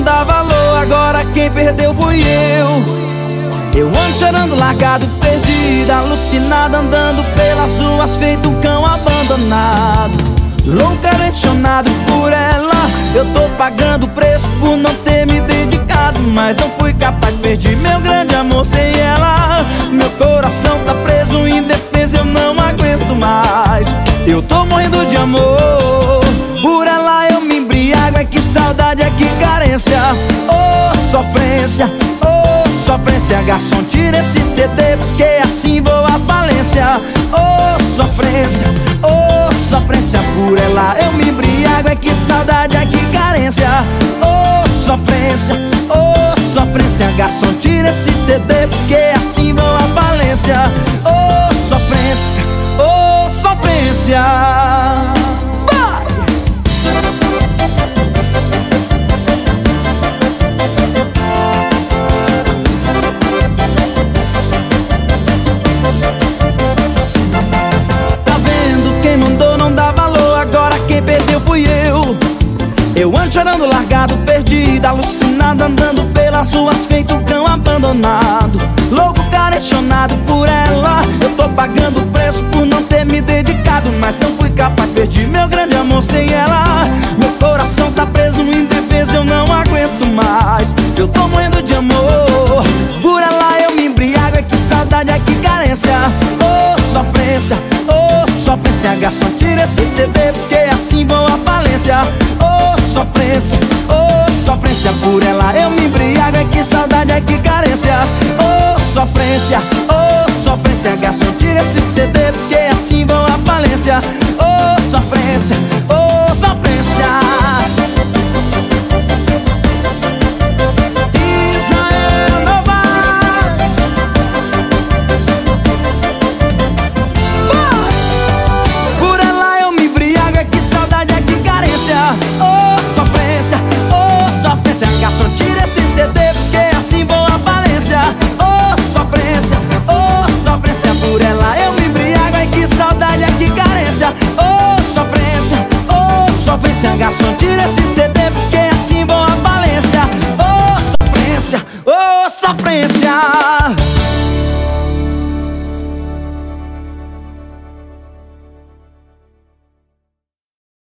não dá valor, agora quem perdeu fui eu ando chorando, largado, perdido, alucinado, andando pelas ruas feito um cão abandonado. Louco, apaixonado por ela, eu tô pagando o preço por não ter me dedicado. Mas não fui capaz, perdi meu grande amor sem ela. Meu coração tá preso, indefeso, eu não aguento mais. Eu tô morrendo de amor, por ela eu me embriago. É que saudade, é que carência, oh sofrência, oh sofrência. Garçom, tira esse CD porque assim vou à falência. Oh sofrência, oh sofrência, por ela eu me embriago. É que saudade, é que carência, oh sofrência, oh sofrência. Garçom, tira esse CD porque assim vou à falência. Oh sofrência, oh sofrência. Eu ando chorando, largado, perdido, alucinado, andando pelas ruas feito um cão abandonado. Louco, apaixonado por ela, eu tô pagando o preço por não ter me dedicado. Mas não fui capaz, perdi meu grande amor sem ela. Meu coração tá preso, indefeso, eu não aguento mais. Eu tô morrendo de amor, por ela eu me embriago. É que saudade, é que carência, oh sofrência, oh sofrência. Garçom, tira esse CD porque assim vou à falência. Sofrência, oh sofrência, por ela eu me embriago. É que saudade, é que carência, oh sofrência, oh sofrência. Garçom, tira esse CD porque assim vão à falência. Oh sofrência, oh sofrência. Por ela eu me embriago. É que saudade, é que carência, garçom, tira esse CD porque assim vou à falência. Oh sofrência, oh sofrência, por ela eu me embriago. É que saudade, é que carência, oh sofrência. Garçom, tira esse CD porque assim vou à falência. Oh sofrência, oh sofrência.